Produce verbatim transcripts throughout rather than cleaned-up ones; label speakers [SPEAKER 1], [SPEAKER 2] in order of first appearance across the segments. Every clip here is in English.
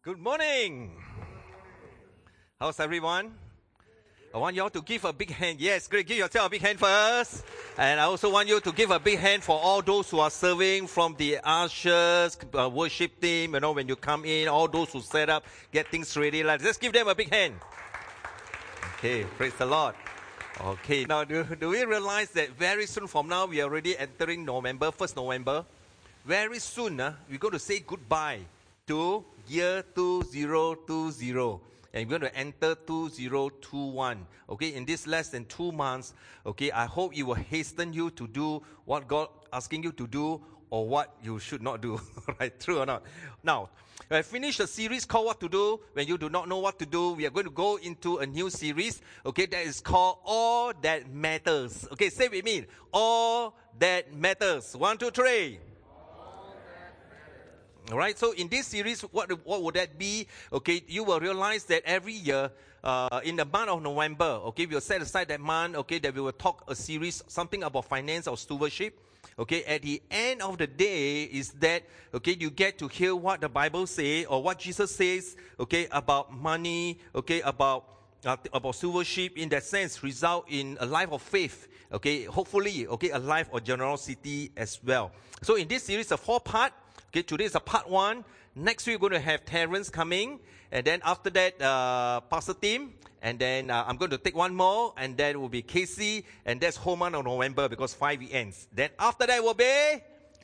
[SPEAKER 1] Good morning. How's everyone? I want you all to give a big hand. Yes, great. Give yourself a big hand first. And I also want you to give a big hand for all those who are serving, from the ushers, uh, worship team, you know, when you come in, all those who set up, get things ready. Let's just give them a big hand. Okay, praise the Lord. Okay, now do, do we realize that very soon from now, we are already entering November, first November. Very soon, uh, we're going to say goodbye to year two thousand twenty. And we're going to enter two thousand twenty-one. Okay, in this less than two months, okay, I hope it will hasten you to do what God asking you to do or what you should not do. Right, true or not? Now, I finished a series called What to Do When You Do Not Know What to Do. We are going to go into a new series, okay, that is called All That Matters. Okay, say with me, All That Matters. One, two, three. All right, so in this series, what what would that be? Okay, you will realize that every year, uh, in the month of November, okay, we'll set aside that month, okay, that we will talk a series, something about finance or stewardship. Okay, at the end of the day is that, okay, you get to hear what the Bible says or what Jesus says, okay, about money, okay, about uh, about stewardship. In that sense, result in a life of faith. Okay, hopefully, okay, a life of generosity as well. So in this series, a four part. Okay, today is a part one. Next week we're going to have Terence coming, and then after that, uh, Pastor Tim, and then uh, I'm going to take one more, and then it will be Casey, and that's whole month of November because five ends. Then after that will be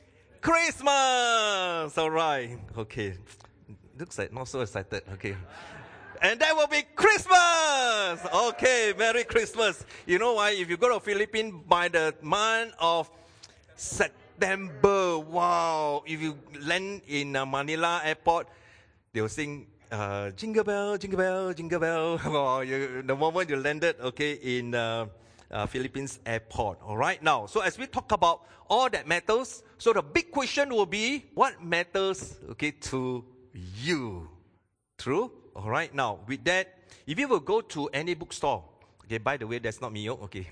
[SPEAKER 1] Christmas. All right. Okay. Looks like not so excited. Okay. And that will be Christmas. Okay, Merry Christmas. You know why? If you go to Philippines by the month of September, September, wow. If you land in uh, Manila airport, they'll sing uh, Jingle Bell, Jingle Bell, Jingle Bell. Oh, you, the moment you landed, okay, in uh, uh, Philippines airport. All right, now, so as we talk about all that matters, so the big question will be, what matters, okay, to you? True? All right, now, with that, if you will go to any bookstore, okay, by the way, that's not me, okay.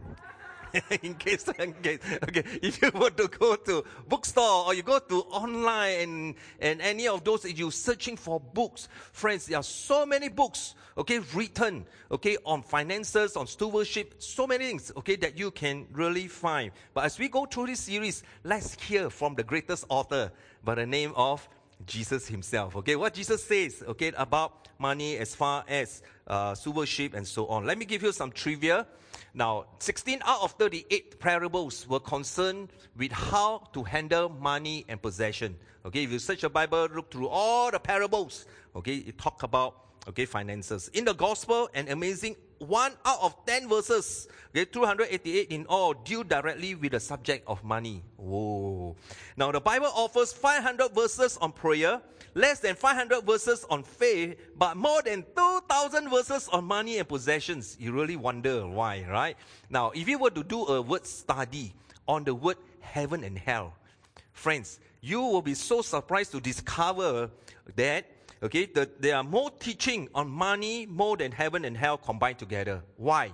[SPEAKER 1] in case, in case, okay, if you were to go to bookstore or you go to online and, and any of those, if you're searching for books, friends, there are so many books, okay, written, okay, on finances, on stewardship, so many things, okay, that you can really find. But as we go through this series, let's hear from the greatest author by the name of Jesus himself. Okay, what Jesus says, okay, about money as far as uh, stewardship and so on. Let me give you some trivia. Now, sixteen out of thirty-eight parables were concerned with how to handle money and possession. Okay, if you search the Bible, look through all the parables, okay, it talk about, okay, finances. In the gospel, an amazing one out of ten verses, okay, two hundred eighty-eight in all, deal directly with the subject of money. Whoa. Now, the Bible offers five hundred verses on prayer, less than five hundred verses on faith, but more than two thousand verses on money and possessions. You really wonder why, right? Now, if you were to do a word study on the word heaven and hell, friends, you will be so surprised to discover that, okay, the, there are more teaching on money more than heaven and hell combined together. Why?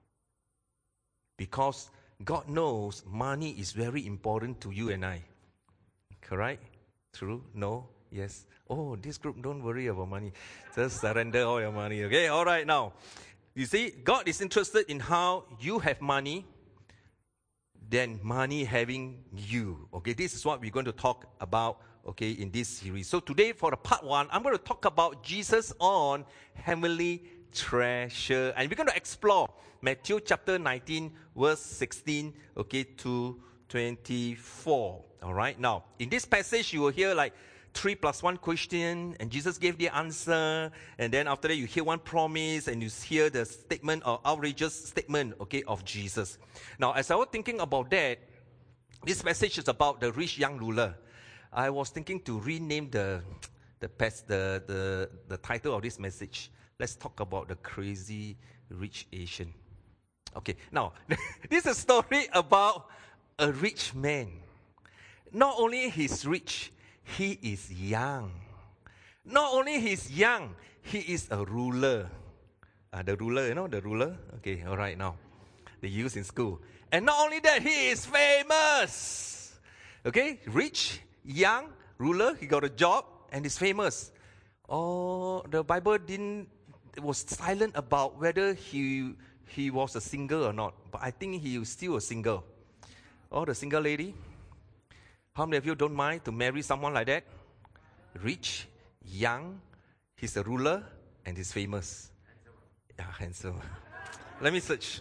[SPEAKER 1] Because God knows money is very important to you and I. Correct? True? No? Yes? Oh, this group, don't worry about money. Just surrender all your money. Okay? All right, now. You see, God is interested in how you have money than money having you. Okay? This is what we're going to talk about, okay, in this series. So today, for the part one, I'm going to talk about Jesus on heavenly treasure. And we're going to explore Matthew chapter nineteen, verse sixteen, okay, to twenty-four. All right, now, in this passage, you will hear like three plus one question, and Jesus gave the answer, and then after that, you hear one promise, and you hear the statement or outrageous statement, okay, of Jesus. Now, as I was thinking about that, this passage is about the rich young ruler. I was thinking to rename the the past, the, the the title of this message. Let's talk about the crazy rich Asian. Okay, now this is a story about a rich man. Not only he's rich, he is young. Not only he's young, he is a ruler. Uh, the ruler, you know, the ruler. Okay, all right, now they use in school. And not only that, he is famous. Okay, rich, young, ruler, he got a job and is famous. or the Bible didn't, it was silent about whether he he was a single or not. But I think he was still a single. Or the single lady. How many of you don't mind to marry someone like that? Rich, young, he's a ruler, and he's famous. Yeah, handsome. Let me search.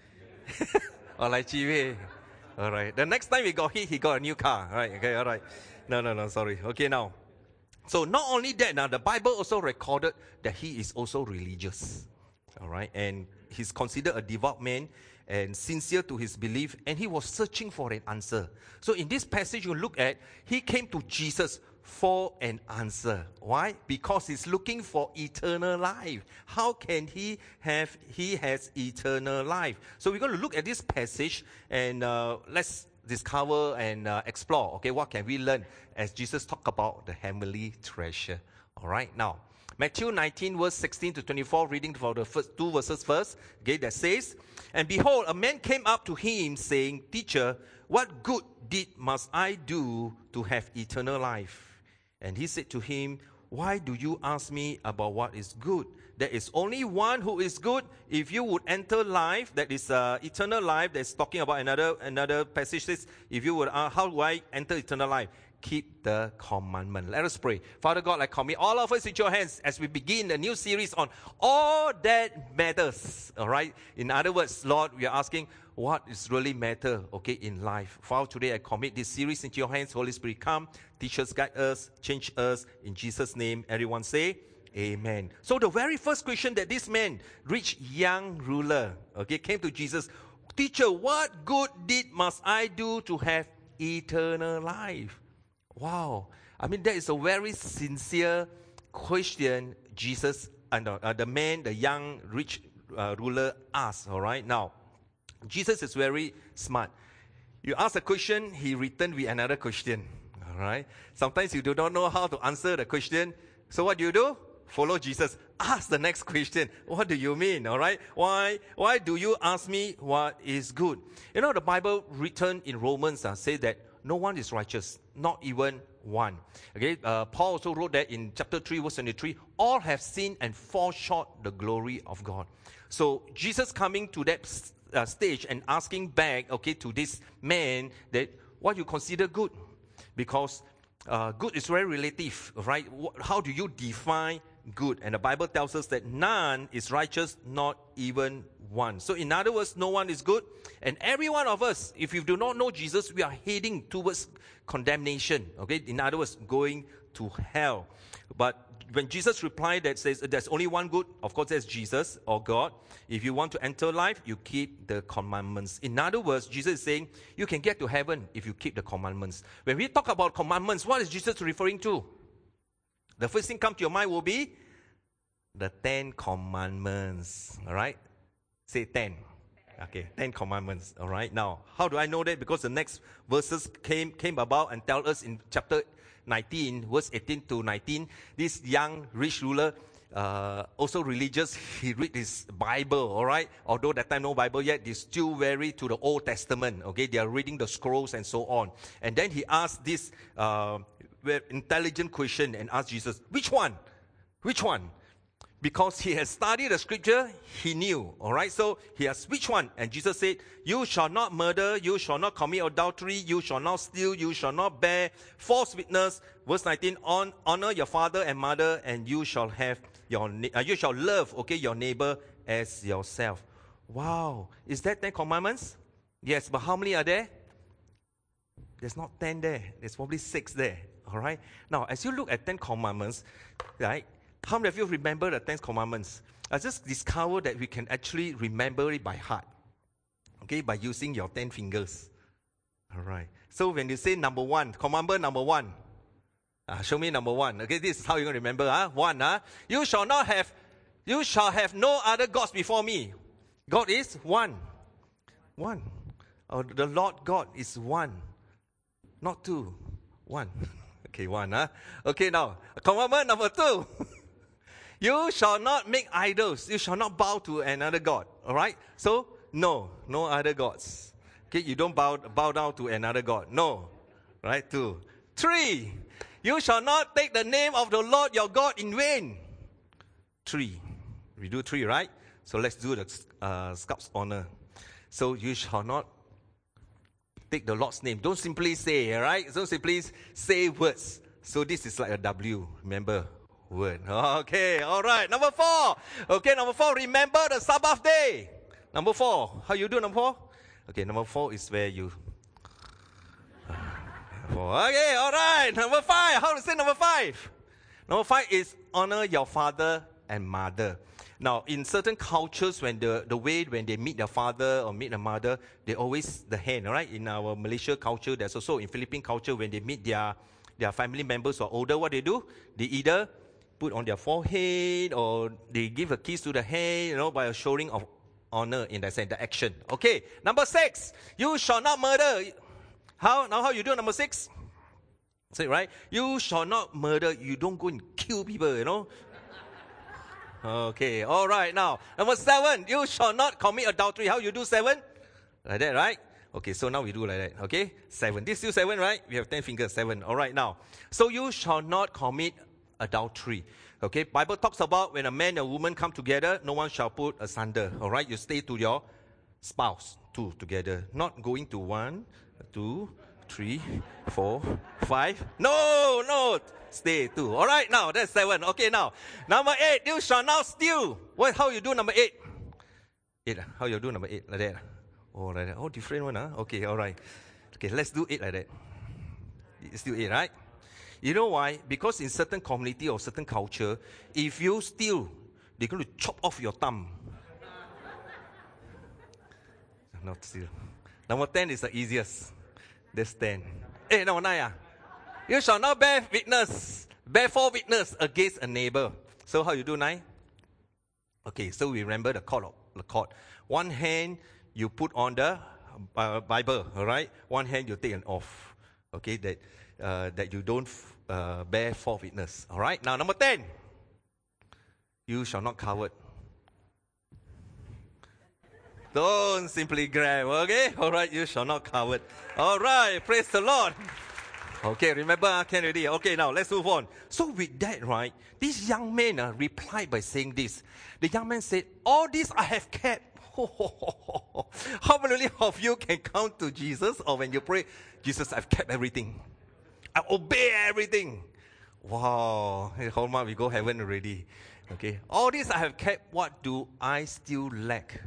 [SPEAKER 1] Or like Chi Wei. All right. The next time he got hit, he got a new car. All right. Okay. All right. No, no, no. Sorry. Okay. Now, so not only that, now the Bible also recorded that he is also religious. All right, and he's considered a devout man and sincere to his belief, and he was searching for an answer. So in this passage you look at, he came to Jesus for an answer. Why? Because he's looking for eternal life. How can he have, he has eternal life? So we're going to look at this passage, and uh, let's discover and uh, explore, okay, what can we learn as Jesus talked about the heavenly treasure. All right, now, Matthew nineteen, verse sixteen to twenty-four, reading for the first two verses first, okay, that says, "And behold, a man came up to him, saying, Teacher, what good deed must I do to have eternal life? And he said to him, Why do you ask me about what is good? There is only one who is good. If you would enter life, that is uh, eternal life, that's talking about another another passage says, if you would, uh, how do I enter eternal life? Keep the commandment." Let us pray. Father God, I commit all of us into your hands as we begin a new series on all that matters. All right. In other words, Lord, we are asking what is really matter, okay, in life. Father, today I commit this series into your hands. Holy Spirit, come, teach us, guide us, change us. In Jesus' name, everyone say, Amen. So the very first question that this man, rich young ruler, okay, came to Jesus, Teacher, what good deed must I do to have eternal life? Wow. I mean, that is a very sincere question Jesus, and uh, the man, the young rich uh, ruler asked, all right? Now, Jesus is very smart. You ask a question, he returned with another question, all right? Sometimes you do not know how to answer the question. So what do you do? Follow Jesus. Ask the next question. What do you mean, all right? Why, why do you ask me what is good? You know, the Bible written in Romans uh, say that no one is righteous, not even one. Okay, uh, Paul also wrote that in chapter three, verse twenty-three, all have sinned and fall short the glory of God. So Jesus coming to that uh, stage and asking back, okay, to this man that what you consider good, because uh, good is very relative, right? How do you define good? And the Bible tells us that none is righteous, not even one. So in other words, no one is good. And every one of us, if you do not know Jesus, we are heading towards condemnation. Okay, in other words, going to hell. But when Jesus replied that says there's only one good, of course that's Jesus or God. If you want to enter life, you keep the commandments. In other words, Jesus is saying you can get to heaven if you keep the commandments. When we talk about commandments, what is Jesus referring to? The first thing come to your mind will be the Ten Commandments. All right? Say ten. Okay, Ten Commandments. All right? Now, how do I know that? Because the next verses came, came about and tell us in chapter nineteen, verse eighteen to nineteen, this young rich ruler, uh, also religious, he read his Bible, all right? Although that time no Bible yet, they're still very to the Old Testament, okay? They are reading the scrolls and so on. And then he asked this uh, intelligent question and asked Jesus, which one? Which one? Because he has studied the scripture, he knew, all right? So he asked, which one? And Jesus said, you shall not murder, you shall not commit adultery, you shall not steal, you shall not bear false witness. Verse nineteen, on, honor your father and mother, and you shall have your, uh, you shall love, okay, your neighbor as yourself. Wow, is that ten commandments? Yes, but how many are there? There's not ten there. There's probably six there, all right? Now, as you look at ten commandments, right, how many of you remember the Ten Commandments? I just discovered that we can actually remember it by heart. Okay, by using your ten fingers. All right. So when you say number one, commandment number one, uh, show me number one. Okay, this is how you're going to remember. Huh? One, huh? You shall not have, you shall have no other gods before me. God is one. One. Oh, the Lord God is one. Not two. One. Okay, one, huh? Okay, now, commandment number two. You shall not make idols. You shall not bow to another god. All right? So, no. No other gods. Okay? You don't bow, bow down to another god. No. Right? Two. Three. You shall not take the name of the Lord your God in vain. Three. We do three, right? So let's do the uh, Scout's honor. So you shall not take the Lord's name. Don't simply say, all right? Don't simply say words. So this is like a W, remember? Word. Okay, all right. Number four. Okay, number four, remember the Sabbath day. Number four. How you do, number four? Okay, number four is where you... Four. Okay, all right. Number five. How to say number five? Number five is honor your father and mother. Now, in certain cultures, when the, the way when they meet their father or meet their mother, they always the hand, all right? In our Malaysia culture, there's also in Philippine culture, when they meet their, their family members who are older, what they do? They either put on their forehead or they give a kiss to the hand, you know, by a showing of honor in that sense, the action. Okay, number six, you shall not murder. How? Now how you do number six? Say, right? You shall not murder. You don't go and kill people, you know. Okay, all right. Now, number seven, you shall not commit adultery. How you do seven? Like that, right? Okay, so now we do like that. Okay, seven. This is still seven, right? We have ten fingers, seven. All right, now. So you shall not commit adultery. Okay, Bible talks about when a man and a woman come together, no one shall put asunder. All right, you stay to your spouse, two together. Not going to one, two, three, four, five. No, no. Stay two. All right, now that's seven. Okay, now number eight. You shall not steal. What? How you do number eight? Eight. How you do number eight? Like that. Oh, like that. Oh, different one, huh? Okay, all right. Okay, let's do eight like that. It's still eight, right? You know why? Because in certain community or certain culture, if you steal, they're going to chop off your thumb. Not steal. Number ten is the easiest. That's ten. Eh, number nine. Ah. You shall not bear witness, bear false witness against a neighbor. So how you do nine? Okay, so we remember the cord of the cord. One hand you put on the uh, Bible, all right? One hand you take it off. Okay, that uh, that you don't uh, bear false witness. All right. Now number ten. You shall not covet. Don't simply grab. Okay. All right. You shall not covet. All right. Praise the Lord. Okay, remember, I can already. Okay, now let's move on. So with that, right, this young man uh, replied by saying this. The young man said, all this I have kept. How many of you can count to Jesus, or when you pray, Jesus, I've kept everything. I obey everything. Wow, hey, hold on, we go heaven already. Okay, all this I have kept, what do I still lack?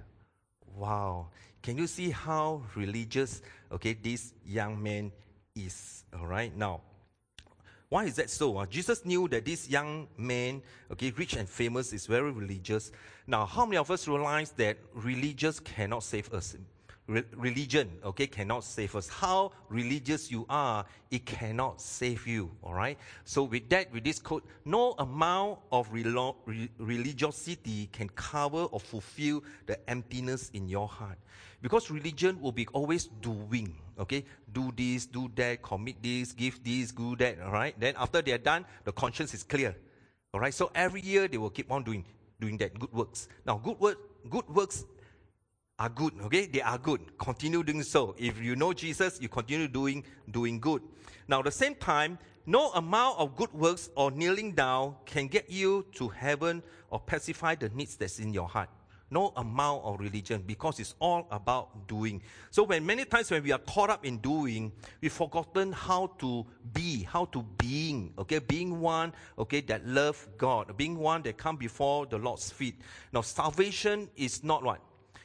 [SPEAKER 1] Wow, can you see how religious, okay, this young man is? All right, now, why is that so? Uh, Jesus knew that this young man, okay, rich and famous, is very religious. Now, how many of us realize that religious cannot save us? Re- religion, okay, cannot save us. How religious you are, it cannot save you, all right? So with that, with this quote, no amount of relo- re- religiosity can cover or fulfill the emptiness in your heart. Because religion will be always doing, okay? Do this, do that, commit this, give this, do that, all right? Then after they are done, the conscience is clear, all right? So every year they will keep on doing doing that, good works. Now, good work, good works are good, okay? They are good. Continue doing so. If you know Jesus, you continue doing doing good. Now, at the same time, no amount of good works or kneeling down can get you to heaven or pacify the needs that's in your heart. No amount of religion, because it's all about doing. So when many times when we are caught up in doing, we've forgotten how to be, how to being, okay, being one, okay, that love God, being one that come before the Lord's feet. Now, salvation is not what?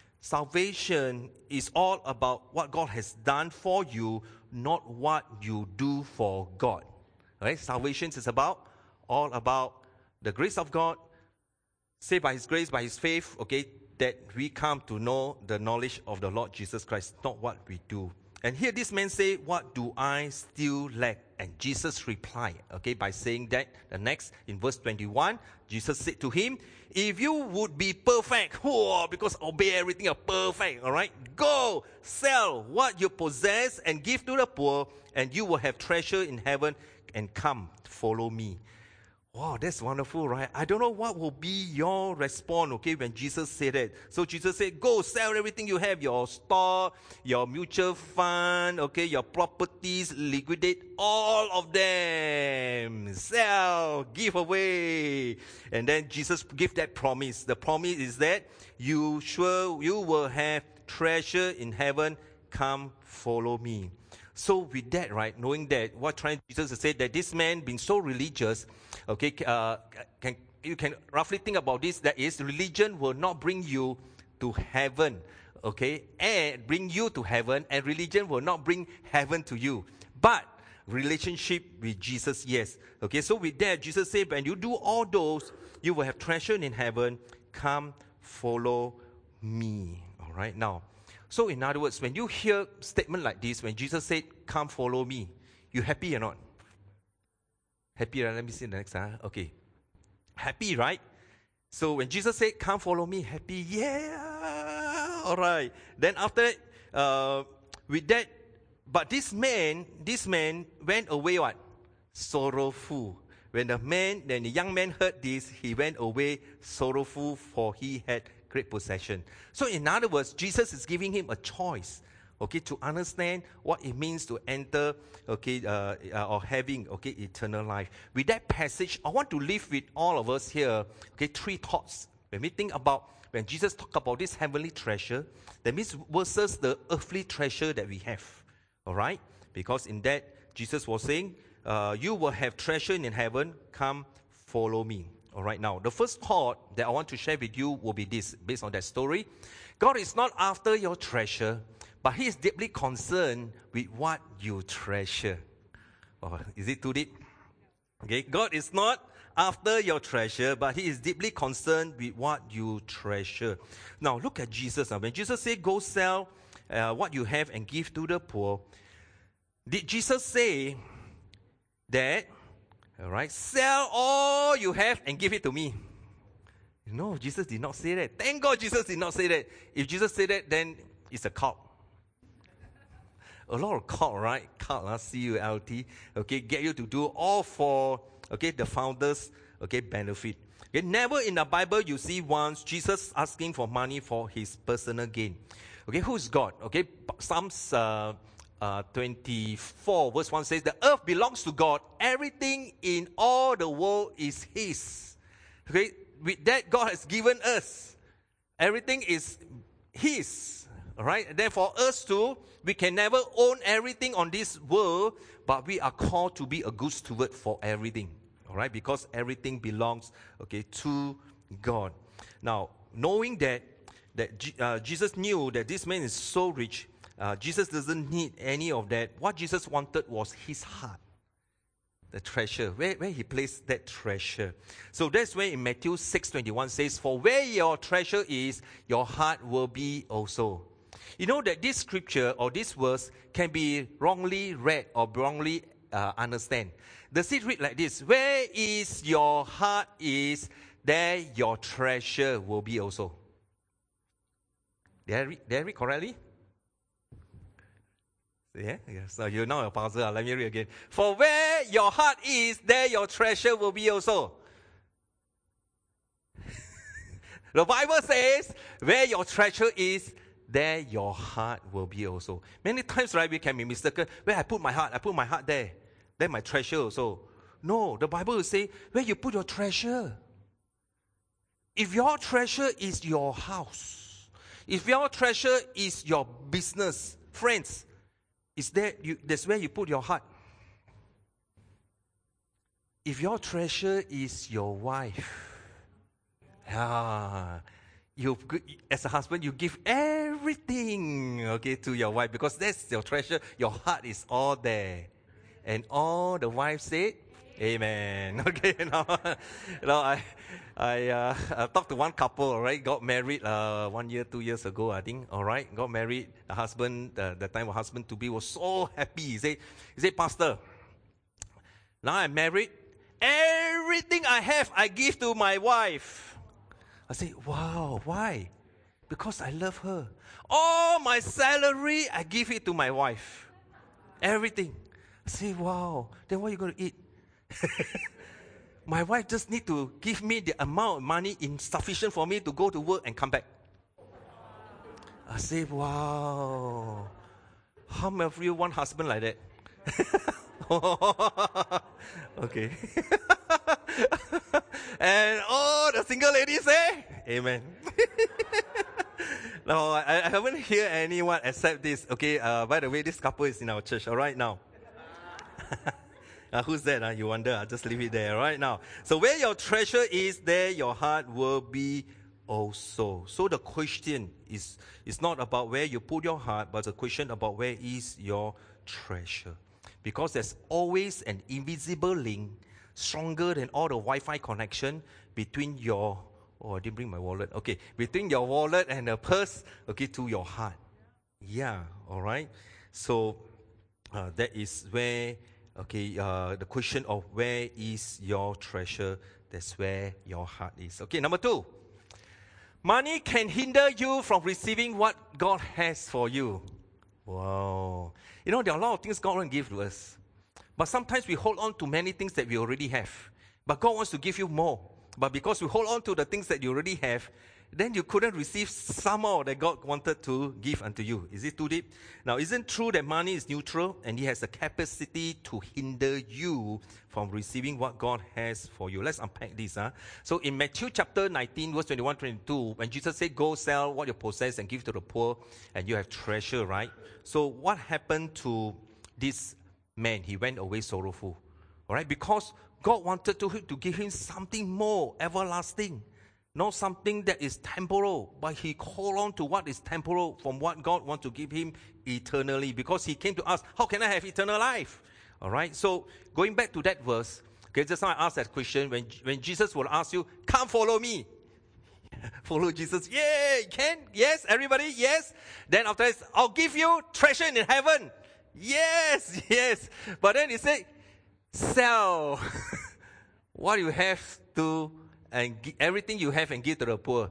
[SPEAKER 1] Salvation is all about what God has done for you, not what you do for God. Right? Salvation is about, all about the grace of God, saved by His grace, by His faith, okay, that we come to know the knowledge of the Lord Jesus Christ, not what we do. And here this man say, what do I still lack? And Jesus replied, okay, by saying that, the next, in verse twenty-one, Jesus said to him, if you would be perfect, oh, because obey everything are perfect, all right, go, sell what you possess and give to the poor, and you will have treasure in heaven, and come, follow me. Wow, that's wonderful, right? I don't know what will be your response, okay, when Jesus said that. So Jesus said, go sell everything you have, your stock, your mutual fund, okay, your properties, liquidate all of them. Sell, give away. And then Jesus gave that promise. The promise is that you sure you will have treasure in heaven. Come follow me. So with that, right, knowing that, what trying Jesus to say that this man being so religious, okay, uh, can you can roughly think about this, that is, religion will not bring you to heaven, okay, and bring you to heaven, and religion will not bring heaven to you. But relationship with Jesus, yes. Okay, so with that, Jesus said, when you do all those, you will have treasure in heaven. Come follow me. All right, now, so in other words, when you hear statement like this, when Jesus said, come follow me, you happy or not? Happy, right? Let me see the next one. Okay. Happy, right? So when Jesus said, come follow me, happy, yeah, all right. Then after that, uh, with that, but this man, this man went away what? Sorrowful. When the man, then the young man heard this, he went away sorrowful, for he had great possession. So in other words, Jesus is giving him a choice, okay, to understand what it means to enter, okay, uh, uh, or having, okay, eternal life. With that passage, I want to leave with all of us here, okay, three thoughts. When we think about, when Jesus talked about this heavenly treasure, that means versus the earthly treasure that we have, all right? Because in that, Jesus was saying, uh, you will have treasure in heaven, come follow me. All right, now, the first thought that I want to share with you will be this, based on that story. God is not after your treasure, but He is deeply concerned with what you treasure. Oh, is it too deep? Okay, God is not after your treasure, but He is deeply concerned with what you treasure. Now, look at Jesus. When Jesus said, go sell uh, what you have and give to the poor, did Jesus say that, all right, sell all you have and give it to me? No, Jesus did not say that. Thank God Jesus did not say that. If Jesus said that, then it's a cult. A lot of cult, right? Cult, uh, C U L T. Okay, get you to do all for, okay, the founders, okay, benefit. Okay, never in the Bible you see once Jesus asking for money for his personal gain. Okay, who's God? Okay, Psalms uh, uh, twenty-four verse one says, the earth belongs to God. Everything in all the world is His. Okay, with that God has given us. Everything is His. All right, therefore us too, we can never own everything on this world, but we are called to be a good steward for everything. All right, because everything belongs, okay, to God. Now, knowing that that G, uh, Jesus knew that this man is so rich, uh, Jesus doesn't need any of that. What Jesus wanted was his heart, the treasure, where, where he placed that treasure. So that's where in Matthew six twenty-one says, for where your treasure is, your heart will be also. You know that this scripture or this verse can be wrongly read or wrongly uh, understand. Does it read like this? Where is your heart is, there your treasure will be also. Did I read, did I read correctly? Yeah, yeah. So you know your puzzle. Let me read again. For where your heart is, there your treasure will be also. The Bible says, where your treasure is, there your heart will be also. Many times, right, we can be mistaken. Where I put my heart, I put my heart there. Then my treasure also. No, the Bible will say, where you put your treasure. If your treasure is your house, if your treasure is your business, friends, is there, you, that's where you put your heart. If your treasure is your wife, ah, you, as a husband, you give everything, okay, to your wife because that's your treasure. Your heart is all there. And all the wives said, amen. Okay, now, now I, I, uh, I talked to one couple, all right, got married uh, one year, two years ago, I think, all right, got married. The husband, uh, the time of husband to be was so happy. He said, he said, Pastor, now I'm married. Everything I have, I give to my wife. I say, wow, why? Because I love her. All my salary, I give it to my wife. Everything. I say, wow, then what are you going to eat? My wife just need to give me the amount of money insufficient for me to go to work and come back. I say, wow. How many of you want husband like that? Okay. And all the single ladies say, amen. No, I, I haven't heard anyone accept this. Okay, uh, by the way, this couple is in our church, all right now. Uh, who's that? Uh? You wonder. I'll just leave it there right now. So where your treasure is, there your heart will be also. So the question is, is not about where you put your heart, but the question about where is your treasure. Because there's always an invisible link, stronger than all the Wi-Fi connection between your, oh, I didn't bring my wallet. Okay, between your wallet and the purse, okay, to your heart. Yeah, all right. So uh, that is where, okay, uh, the question of where is your treasure, that's where your heart is. Okay, number two. Money can hinder you from receiving what God has for you. Wow. You know, there are a lot of things God wants to give to us. But sometimes we hold on to many things that we already have. But God wants to give you more. But because we hold on to the things that you already have, then you couldn't receive some more that God wanted to give unto you. Is it too deep? Now, isn't it true that money is neutral and it has the capacity to hinder you from receiving what God has for you? Let's unpack this. Huh? So in Matthew chapter nineteen, verse twenty-one to twenty-two, when Jesus said, go sell what you possess and give to the poor, and you have treasure, right? So what happened to this man? He went away sorrowful. All right? Because God wanted to, to give him something more everlasting. Not something that is temporal, but he called on to what is temporal from what God wants to give him eternally, because he came to ask, how can I have eternal life? All right, so going back to that verse, okay, just now I asked that question, when, when Jesus will ask you, come follow me. Follow Jesus. Yay, can? Yes, everybody, yes. Then after this, I'll give you treasure in heaven. Yes, yes. But then he said, sell what you have to and g- everything you have and give to the poor.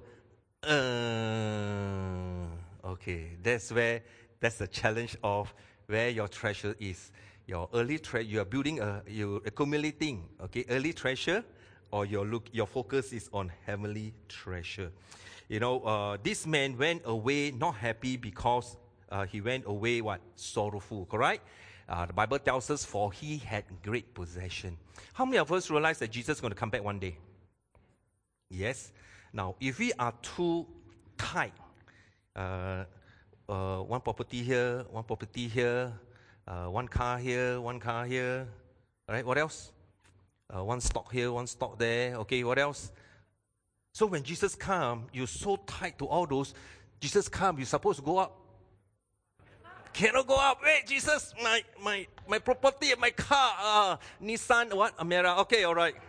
[SPEAKER 1] Uh, okay, that's where, that's the challenge of where your treasure is. Your early treasure, you are building, a, you're accumulating, okay, early treasure, or your look, your focus is on heavenly treasure. You know, uh, this man went away not happy because uh, he went away, what? Sorrowful, correct? Uh, the Bible tells us, for he had great possession. How many of us realize that Jesus is going to come back one day? Yes. Now, if we are too tight, uh, uh, one property here, one property here, uh, one car here, one car here, all right, what else? Uh, one stock here, one stock there, okay, what else? So when Jesus comes, you're so tied to all those. Jesus comes, you're supposed to go up. Cannot go up. Wait, Jesus, my my my property, my car, uh, Nissan, what? Amera. Okay, all right.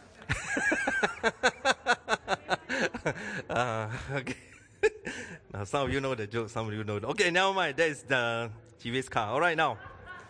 [SPEAKER 1] uh, okay. Now some of you know the joke, some of you know. The, okay, never mind. That is the G V's car. All right, now.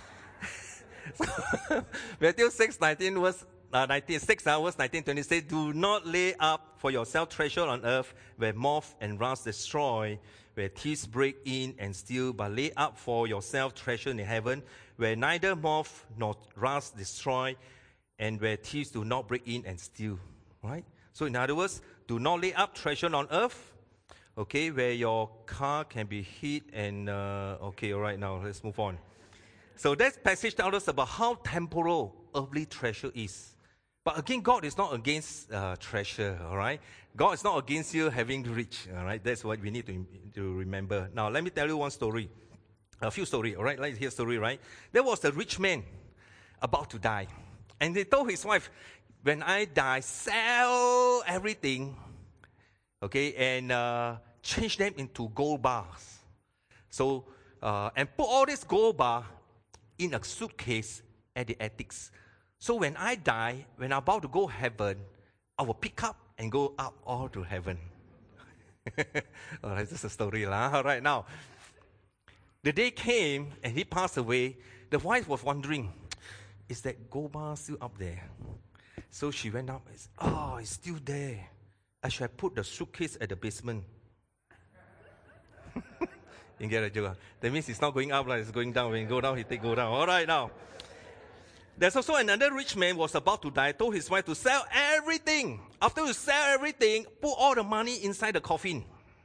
[SPEAKER 1] Matthew six nineteen verse uh, nineteen six uh, verse nineteen twenty says, do not lay up for yourself treasure on earth where moth and rust destroy, where thieves break in and steal, but lay up for yourself treasure in heaven, where neither moth nor rust destroy, and where thieves do not break in and steal. Right? So in other words, do not lay up treasure on earth, okay, where your car can be hit and, uh, okay, all right, now let's move on. So that passage tells us about how temporal earthly treasure is. But again, God is not against uh, treasure, all right? God is not against you having rich, all right? That's what we need to, to remember. Now, let me tell you one story, a few stories, all right? Let's hear a story, right? There was a rich man about to die. And he told his wife, when I die, sell everything, okay, and uh, change them into gold bars. So, uh, and put all this gold bar in a suitcase at the attics. So when I die, when I'm about to go heaven, I will pick up and go up all to heaven. All right, this is a story. All right, now, the day came and he passed away. The wife was wondering, is that gold bar still up there? So she went up and said, oh, it's still there. I should have put the suitcase at the basement. You get a joke? That means it's not going up, like it's going down. When you go down, he take go down. All right, now. There's also another rich man was about to die, told his wife to sell everything. After you sell everything, put all the money inside the coffin.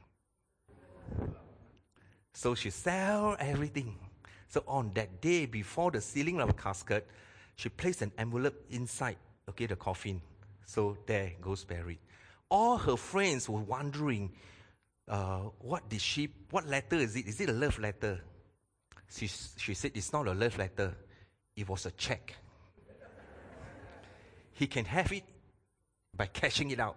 [SPEAKER 1] So she sell everything. So on that day, before the sealing of the casket, she placed an envelope inside, okay, the coffin. So there goes buried. All her friends were wondering, uh, what did she, what letter is it? Is it a love letter? She, she said, it's not a love letter. It was a check. He can have it by cashing it out.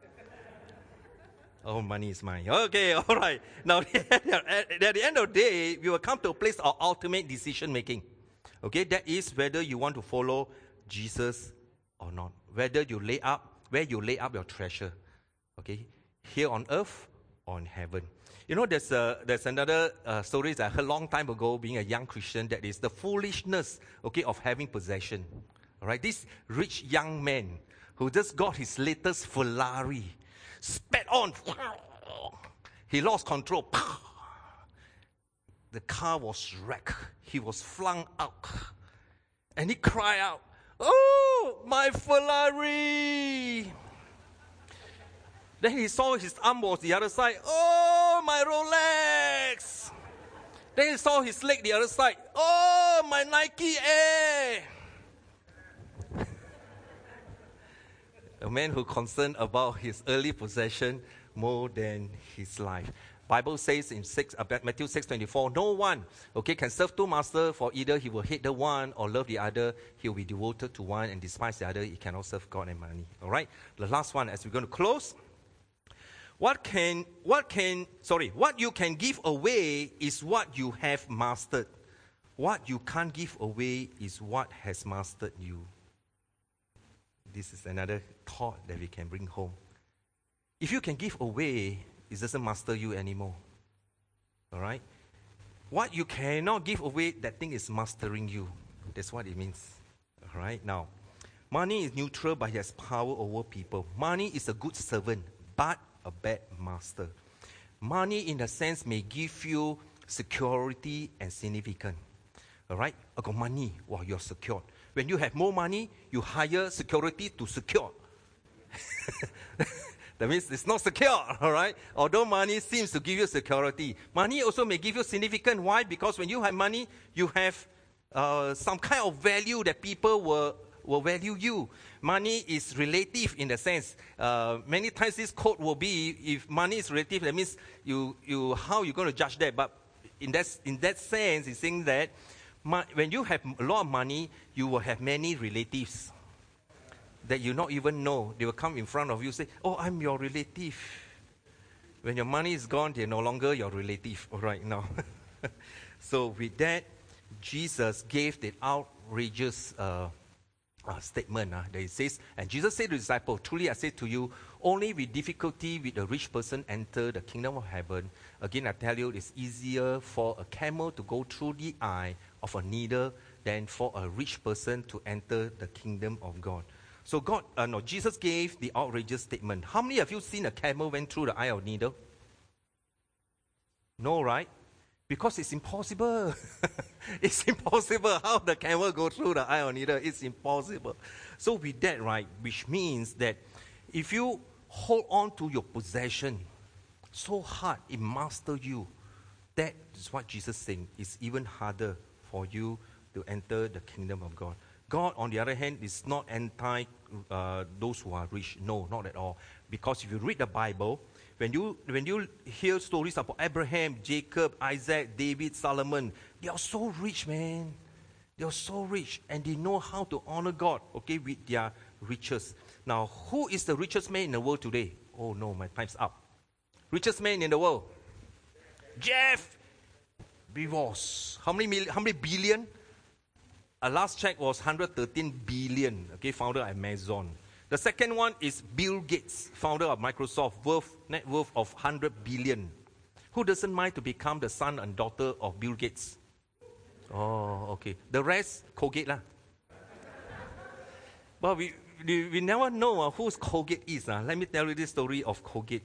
[SPEAKER 1] Oh, money is mine. Okay, all right. Now, at the end of the day, we will come to a place of ultimate decision making. Okay, that is whether you want to follow Jesus or not. Whether you lay up, where you lay up your treasure. Okay, here on earth or in heaven. You know, there's a, there's another uh, story that I heard a long time ago, being a young Christian, that is the foolishness, okay, of having possession. All right, this rich young man who just got his latest Ferrari, spat on, he lost control. The car was wrecked. He was flung out. And he cried out, "Oh, my Ferrari!" Then he saw his arm was the other side. "Oh, my Rolex!" Then he saw his leg the other side. "Oh, my Nike Air!" A man who concerned about his earthly possession more than his life. Bible says in six, uh, Matthew six twenty-four, no one, okay, can serve two masters, for either he will hate the one or love the other. He will be devoted to one and despise the other. He cannot serve God and money. All right. The last one, as we're going to close. What can, what can, sorry, what you can give away is what you have mastered. What you can't give away is what has mastered you. This is another thought that we can bring home. If you can give away, it doesn't master you anymore. All right? What you cannot give away, that thing is mastering you. That's what it means. All right? Now, money is neutral, but it has power over people. Money is a good servant, but a bad master. Money, in a sense, may give you security and significance. All right? I got money, wow, you're secured. When you have more money, you hire security to secure. That means it's not secure, all right? Although money seems to give you security. Money also may give you significance. Why? Because when you have money, you have uh, some kind of value that people will, will value you. Money is relative in the sense. Uh, many times this quote will be, if money is relative, that means you, you how you're going to judge that. But in that, in that sense, it's saying that when you have a lot of money, you will have many relatives that you not even know. They will come in front of you and say, "Oh, I'm your relative." When your money is gone, they're no longer your relative. All right, now. So with that, Jesus gave the outrageous uh, uh, statement uh, that it says, and Jesus said to the disciples, "Truly I say to you, only with difficulty will a rich person enter the kingdom of heaven. Again, I tell you, it's easier for a camel to go through the eye of a needle than for a rich person to enter the kingdom of God." So God, uh, no, Jesus gave the outrageous statement. How many of you seen a camel went through the eye of a needle? No, right? Because it's impossible. It's impossible how the camel go through the eye of a needle. It's impossible. So with that, right, which means that if you hold on to your possession so hard, it masters you. That is what Jesus is saying. It's even harder for you to enter the kingdom of God. God, on the other hand, is not anti uh, those who are rich. No, not at all. Because if you read the Bible, when you when you hear stories about Abraham, Jacob, Isaac, David, Solomon, they are so rich, man. They are so rich, and they know how to honor God, okay, with their riches. Now, who is the richest man in the world today? Oh no, my time's up. Richest man in the world? Jeff Bezos. How many million, how many billion? A last check was one hundred thirteen billion, okay, founder of Amazon. The second one is Bill Gates, founder of Microsoft, worth, net worth of one hundred billion. Who doesn't mind to become the son and daughter of Bill Gates? Oh, okay. The rest, Colgate lah. Well, we, we, we never know uh, who Colgate is. Uh. Let me tell you this story of Colgate.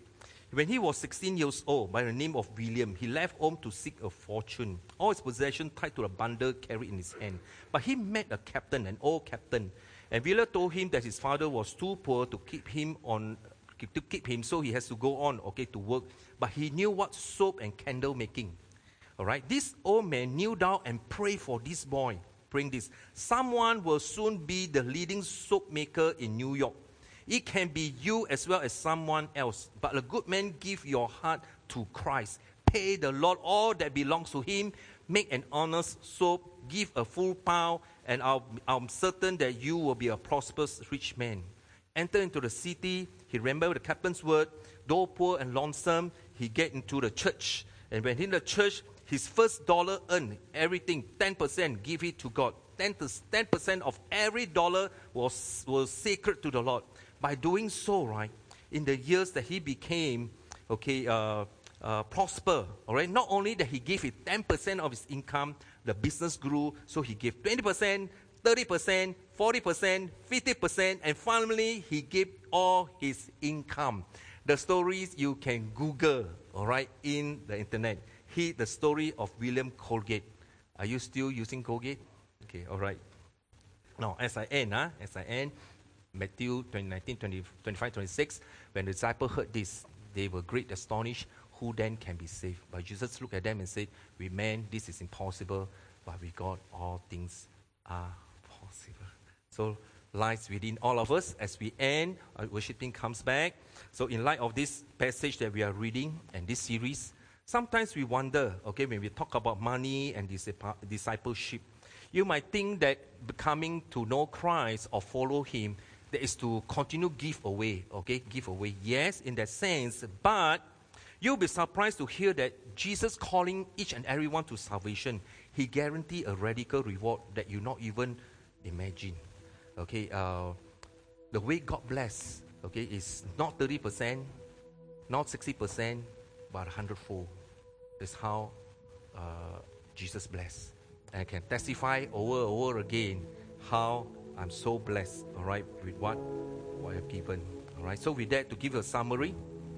[SPEAKER 1] When he was sixteen years old, by the name of William, he left home to seek a fortune. All his possessions tied to a bundle carried in his hand. But he met a captain, an old captain, and William told him that his father was too poor to keep him on, to keep him, so he has to go on, okay, to work. But he knew what soap and candle making. All right, this old man kneeled down and prayed for this boy, praying this: someone will soon be the leading soap maker in New York. It can be you as well as someone else. But a good man, give your heart to Christ. Pay the Lord all that belongs to him. Make an honest soap. Give a full pound. And I'll, I'm certain that you will be a prosperous rich man. Enter into the city. He remembered the captain's word. Though poor and lonesome, he get into the church. And when in the church, his first dollar earned, everything, ten percent, give it to God. ten percent of every dollar was, was sacred to the Lord. By doing so, right, in the years that he became, okay, uh, uh, prosper, all right, not only that he gave it ten percent of his income, the business grew, so he gave twenty percent, thirty percent, forty percent, fifty percent, and finally, he gave all his income. The stories you can Google, all right, in the internet. He, the story of William Colgate. Are you still using Colgate? Okay, all right. Now, as I end, huh, as I end, Matthew nineteen, twenty, twenty-five, twenty-six, when the disciples heard this, they were great astonished. Who then can be saved? But Jesus looked at them and said, with man, this is impossible, but with God, all things are possible. So, lies within all of us. As we end, our worship team comes back. So, in light of this passage that we are reading and this series, sometimes we wonder, okay, when we talk about money and discipleship, you might think that becoming to know Christ or follow Him, that is to continue give away, okay, give away. Yes, in that sense, but you'll be surprised to hear that Jesus calling each and everyone to salvation, He guaranteed a radical reward that you not even imagine. Okay, uh, the way God bless, okay, is not thirty percent, not sixty percent, but a hundredfold. That's how uh, Jesus bless. And I can testify over and over again how I'm so blessed, all right, with what, what I have given. All right, so with that, to give a summary,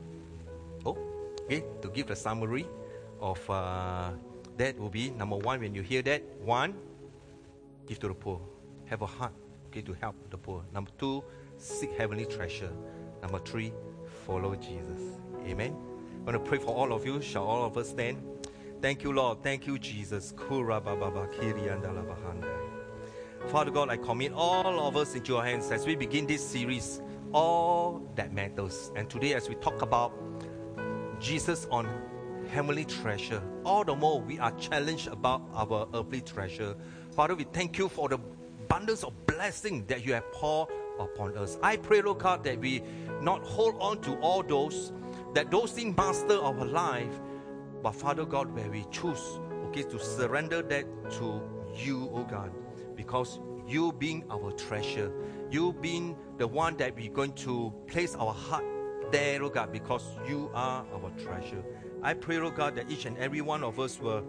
[SPEAKER 1] oh, okay, to give a summary of uh, that will be, number one, when you hear that, one, give to the poor. Have a heart, okay, to help the poor. Number two, seek heavenly treasure. Number three, follow Jesus. Amen. I'm going to pray for all of you. Shall all of us stand? Thank you, Lord. Thank you, Jesus. Father God, I commit all of us into your hands as we begin this series, all that matters. And today, as we talk about Jesus on heavenly treasure, all the more we are challenged about our earthly treasure. Father, we thank you for the abundance of blessing that you have poured upon us. I pray, Lord God, that we not hold on to all those, that those things master our life, but Father God, where we choose, okay, to surrender that to you, oh God, because you being our treasure, you being the one that we're going to place our heart there, oh God, because you are our treasure. I pray, oh God, that each and every one of us will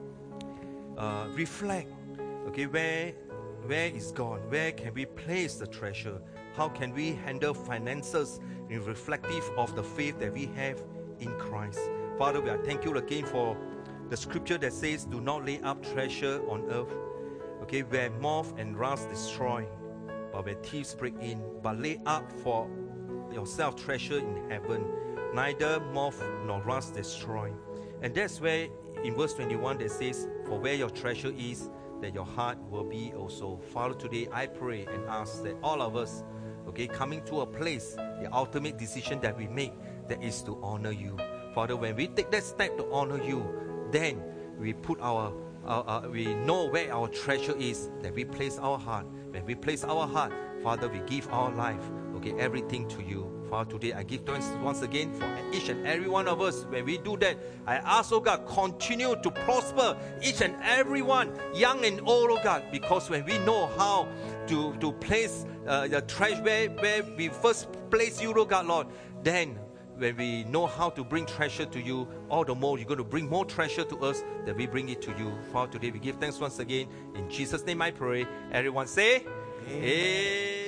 [SPEAKER 1] uh, reflect, okay, where where is God? Where can we place the treasure? How can we handle finances in reflective of the faith that we have in Christ? Father, we thank you again for the scripture that says, do not lay up treasure on earth, okay, where moth and rust destroy, but where thieves break in, but lay up for yourself treasure in heaven, neither moth nor rust destroy. And that's where in verse twenty-one that says, for where your treasure is, that your heart will be also. Father, today I pray and ask that all of us, okay, coming to a place, the ultimate decision that we make, that is to honor you. Father, when we take that step to honor you, then we put our, our, our we know where our treasure is, that we place our heart. When we place our heart, Father, we give our life, okay, everything to you. Father, today I give thanks once again for each and every one of us. When we do that, I ask, oh God, continue to prosper each and every one, young and old, oh God, because when we know how to, to place uh, the treasure where, where we first place you, oh God, Lord, then when we know how to bring treasure to you, all the more you're going to bring more treasure to us, that we bring it to you. Father, today we give thanks once again. In Jesus' name I pray. Everyone say, Amen. Amen.